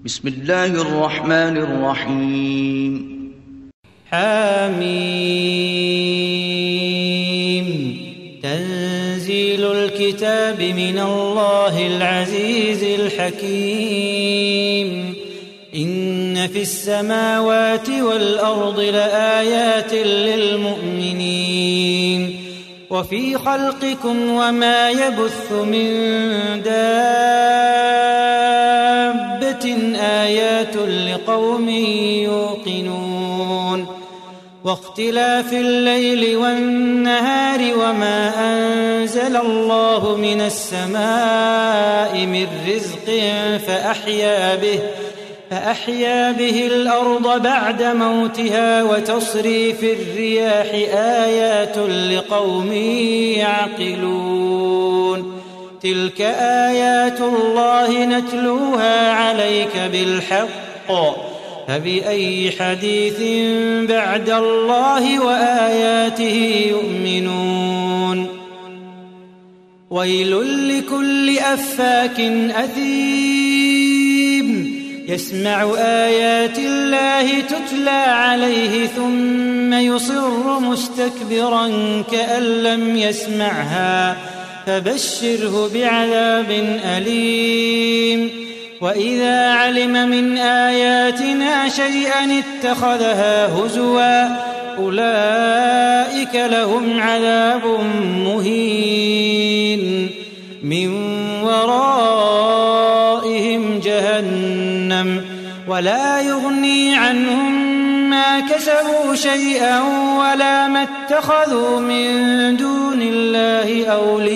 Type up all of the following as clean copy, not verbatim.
بسم الله الرحمن الرحيم. حميم. تنزيل الكتاب من الله العزيز الحكيم. إن في السماوات والأرض لآيات للمؤمنين وفي خلقكم وما يبث من دابة آيات لقوم يوقنون واختلاف الليل والنهار وما أنزل الله من السماء من رزق فأحيا به الأرض بعد موتها وتصريف الرياح آيات لقوم يعقلون تلك آيات الله نتلوها عليك بالحق فبأي حديث بعد الله وآياته يؤمنون ويل لكل أفاك أثيم يسمع آيات الله تتلى عليه ثم يصر مستكبرا كأن لم يسمعها فبشره بعذاب أليم وإذا علم من آياتنا شيئا اتخذها هزوا أولئك لهم عذاب مهين من ورائهم جهنم ولا يغني عنهم ما كسبوا شيئا ولا ما اتخذوا من دون الله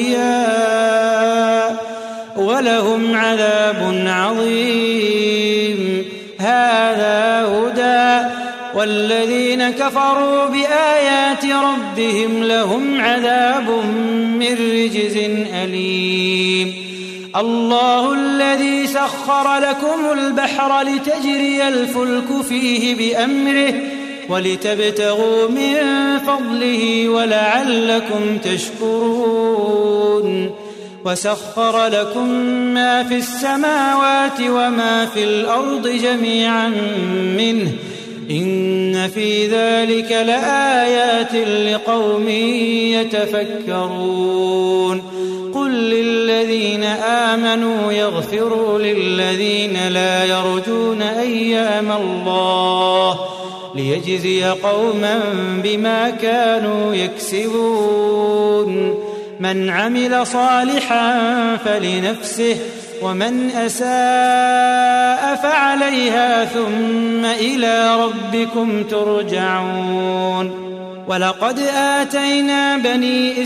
أولياء ولهم عذاب عظيم هذا هدى والذين كفروا بآيات ربهم لهم عذاب من رجز أليم الله الذي سخر لكم البحر لتجري الفلك فيه بأمره ولتبتغوا من فضله ولعلكم تشكرون وسخر لكم ما في السماوات وما في الأرض جميعا منه إن في ذلك لآيات لقوم يتفكرون قل للذين آمنوا يغفروا للذين لا يرجون أيام الله ليجزي قوما بما كانوا يكسبون من عمل صالحا فلنفسه ومن أساء فعليها ثم إلى ربكم ترجعون ولقد آتينا بني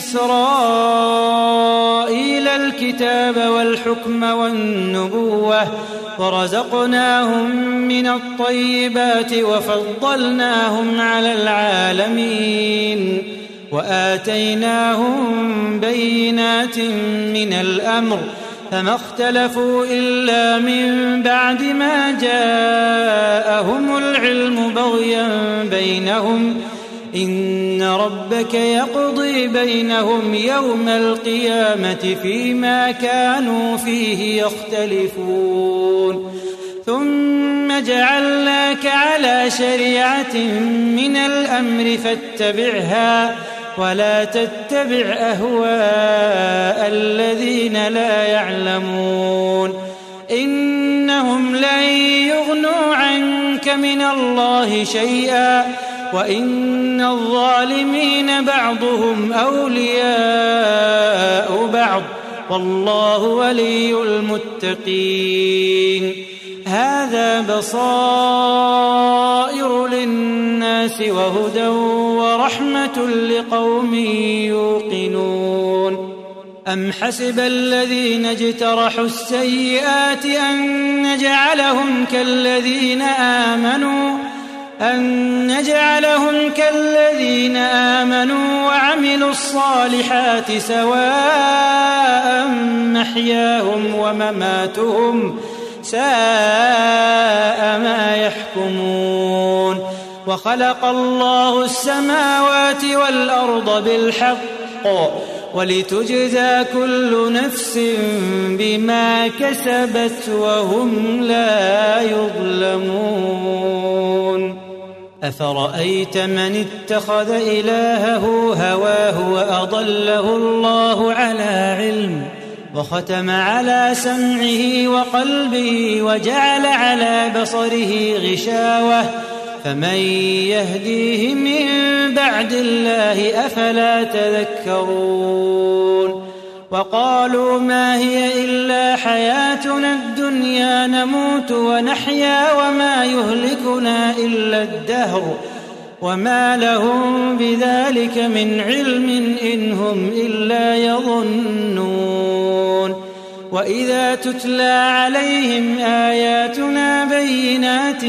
إسرائيل الكتاب والحكم والنبوة ورزقناهم من الطيبات وفضلناهم على العالمين وآتيناهم بينات من الأمر فما اختلفوا إلا من بعد ما جاءهم العلم بغيا بينهم إن ربك يقضي بينهم يوم القيامة فيما كانوا فيه يختلفون ثم جعلناك على شريعة من الأمر فاتبعها ولا تتبع أهواء الذين لا يعلمون إنهم لن يغنوا عنك من الله شيئا وإن الظالمين بعضهم أولياء بعض والله ولي المتقين هذا بصائر للناس وهدى ورحمة لقوم يوقنون أم حسب الذين اجترحوا السيئات أن نجعلهم كالذين آمنوا وعملوا الصالحات سواء محياهم ومماتهم ساء ما يحكمون وخلق الله السماوات والأرض بالحق ولتجزى كل نفس بما كسبت وهم لا يظلمون أفرأيت من اتخذ إلهه هواه وأضله الله على علم وختم على سمعه وقلبه وجعل على بصره غشاوة فمن يهديه من بعد الله أفلا تذكرون وقالوا ما هي إلا حياتنا الدنيا نموت ونحيا وما يهلكنا إلا الدهر وما لهم بذلك من علم إن هم إلا يظنون وإذا تتلى عليهم آياتنا بينات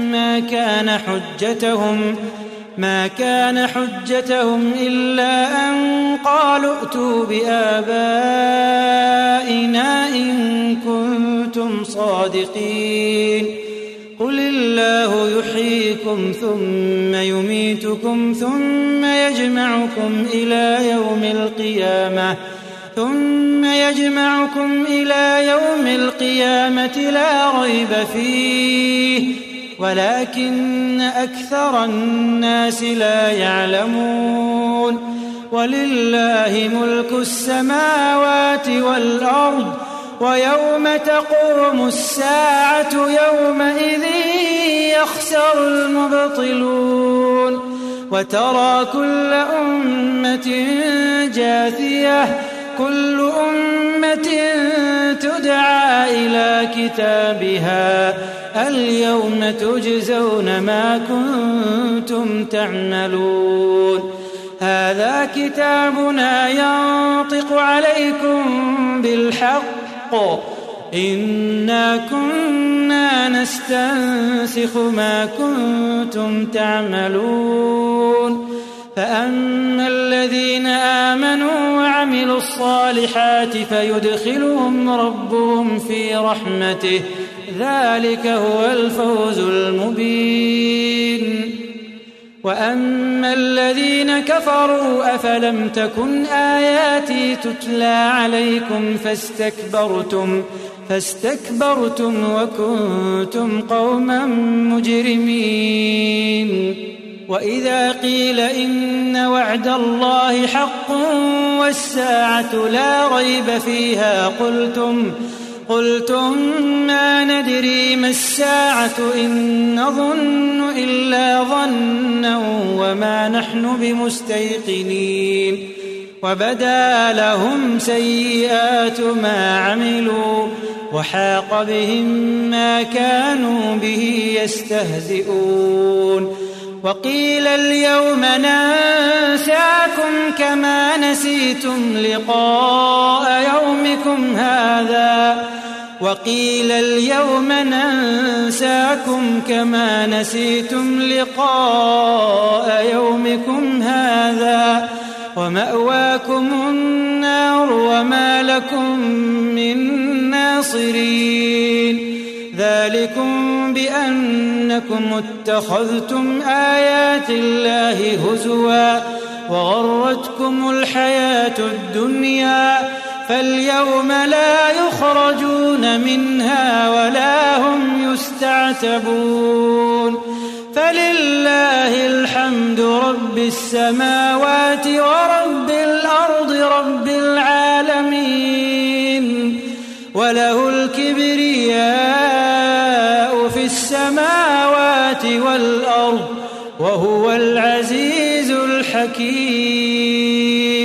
ما كان حجتهم إلا أن قالوا ائتوا بآبائنا إن كنتم صادقين قل الله يحييكم ثم يميتكم ثم يجمعكم إلى يوم القيامة لا ريب فيه ولكن أكثر الناس لا يعلمون ولله ملك السماوات والأرض ويوم تقوم الساعة يومئذ يخسر المبطلون وترى كل أمة جاثية كل أمة تدعى إلى كتابها اليوم تجزون ما كنتم تعملون هذا كتابنا ينطق عليكم بالحق إنا كنا نستنسخ ما كنتم تعملون فأما الذين آمنوا وعملوا الصالحات فيدخلهم ربهم في رحمته ذلك هو الفوز المبين وأما الذين كفروا أفلم تكن آياتي تتلى عليكم فاستكبرتم وكنتم قوما مجرمين وإذا قيل إن وعد الله حق والساعة لا ريب فيها قلتم ما ندري ما الساعة إن نظن إلا ظنا وما نحن بمستيقنين وبدا لهم سيئات ما عملوا وحاق بهم ما كانوا به يستهزئون وقيل اليوم ننساكم كما نسيتم لقاء يومكم هذا ومأواكم النار وما لكم من ناصرين ذلكم بأنكم اتخذتم آيات الله هزوا وغرتكم الحياة الدنيا فاليوم لا يخرجون منها ولا هم يستعتبون فلله الحمد رب السماوات ورب الأرض رب العالمين وله الكبرياء في السماوات والأرض وهو العزيز الحكيم